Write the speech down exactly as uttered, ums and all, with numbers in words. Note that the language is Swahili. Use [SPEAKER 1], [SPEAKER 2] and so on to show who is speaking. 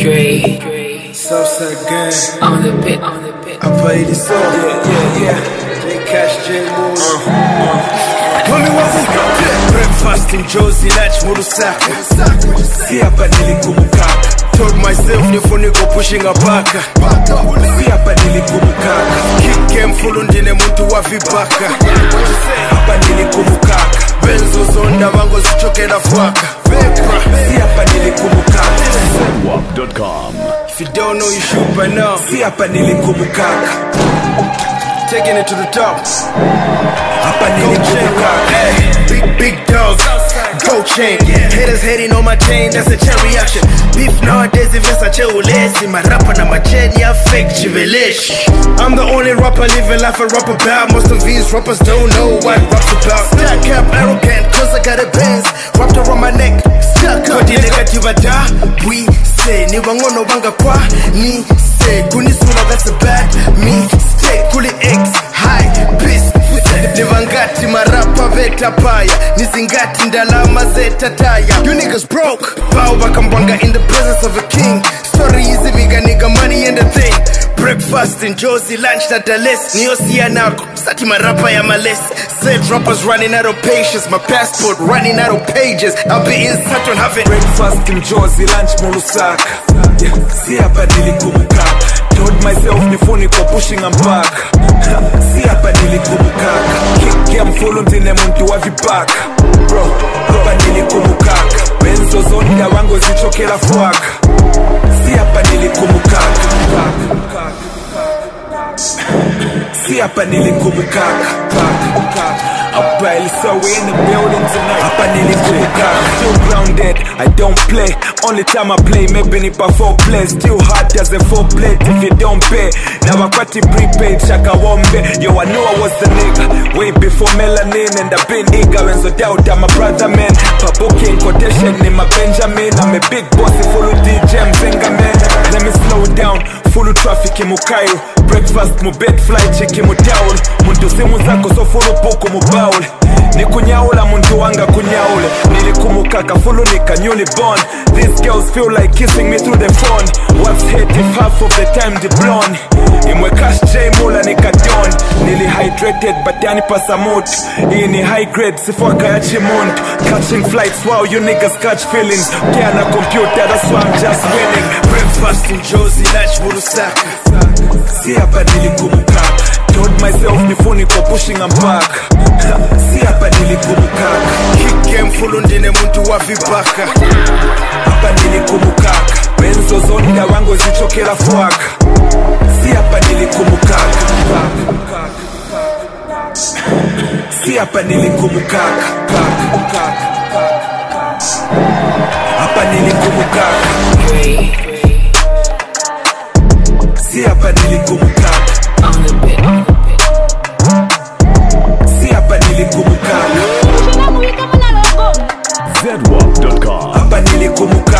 [SPEAKER 1] Dre,
[SPEAKER 2] Southside gang,
[SPEAKER 1] on the pit, on the pit.
[SPEAKER 2] I play this song, yeah, yeah, yeah. J Cash, J Moon. Uh, uh. Mami wazi, breakfast in Josie Latch, Murusaka. Si hapa nilikumukaka. Told myself nifuni go pushing a baka. Si hapa nilikumukaka. Kick game full ndine muntu wa vibaka. Hapa nilikumukaka. Benzo zonda wango zichokela fuaka. Si hapa nilikumukaka.
[SPEAKER 3] Zedwap dot com.
[SPEAKER 2] If you don't know, you should by now. Si hapa nilikumukaka. Taking it to the top. Hapa nilikumukaka. Hey, big big dog. Gold chain. Haters hating on my chain, that's a chain reaction. Beef nowadays, if it's a cheulesi. My rapper na my chain, yeah, fake chivelish. I'm the only rapper living life I rap about. Most of these rappers don't know what rap's about. Stack cap, arrogant, cause I got a Benz wrapped around my neck. Stuck up, the negative da. We say, ni wangono wanga kwa. Ni say, kunisula, that's a bad mistake. Kuli X, high, piss. Nivangati marapa veta paya. Nizingati ndalama zeta taya. You niggas broke. Bow bakambwanga in the presence of a king. Story easy bigga nigga money and the thing. Breakfast in Josie, lunch na Dallas. Niyosia nako, sati marapa ya males. Said rappers running out of patience. My passport running out of pages. I'll be in Saturn having breakfast in Josie, lunch Murusaka. Yeah, si hapa nilikumukaka. Told myself nifuni ko pushing and back. Si hapa nilikumukaka. Kick game full ndine muntu wa vibaka. Bro, hapa nilikumukaka. Benzo zonda wango zichokela fuaka. Si hapa nilikumukaka. Si hapa nilikumukaka. Up early, so we in the building tonight. Hapa nilikumukaka. Still grounded, I don't play. Only time I play, maybe nipa four play. Still hard as a four plate if you don't pay. Now I got it prepaid, shaka wombe. Yo, I knew I was a nigga way before melanin, and I've been eager. When so doubt, I'm a brother man. Papo King quotation in my Benjamin. I'm a big boss, full of D J Mzenga man. Let me slow down, full of traffic in Mukairo. Breakfast mu bed, flight check mu down. Muntu simu zako so full of poko mu baul. Ni kunyaula muntu wanga kunyaule. Nilikumukaka fulu nika newly born. These girls feel like kissing me through the phone. What's hate if half of the time the blonde? Imwe cash J mula nika don. Nili hydrated but yani pasa moto. Hii ni high grade sifwa kayachi muntu. Catching flights wow you niggas catch feelings. Kiana computer that's why I'm just winning. Breakfast in Josie Latch Murusaka. Si hapa nilikumukaka. Told myself nifuni ko pushing and back. Si hapa nilikumukaka. Kick game full ndine muntu wa vibaka. Hapa nilikumukaka. Benzo zonda wango zichokela fuaka. Si hapa nilikumukaka. Si hapa nilikumukaka. Hapa nilikumukaka. Si hapa nilikumukaka. Si hapa nilikumukaka.
[SPEAKER 3] Zedwap dot com.
[SPEAKER 2] Hapa nilikumukaka.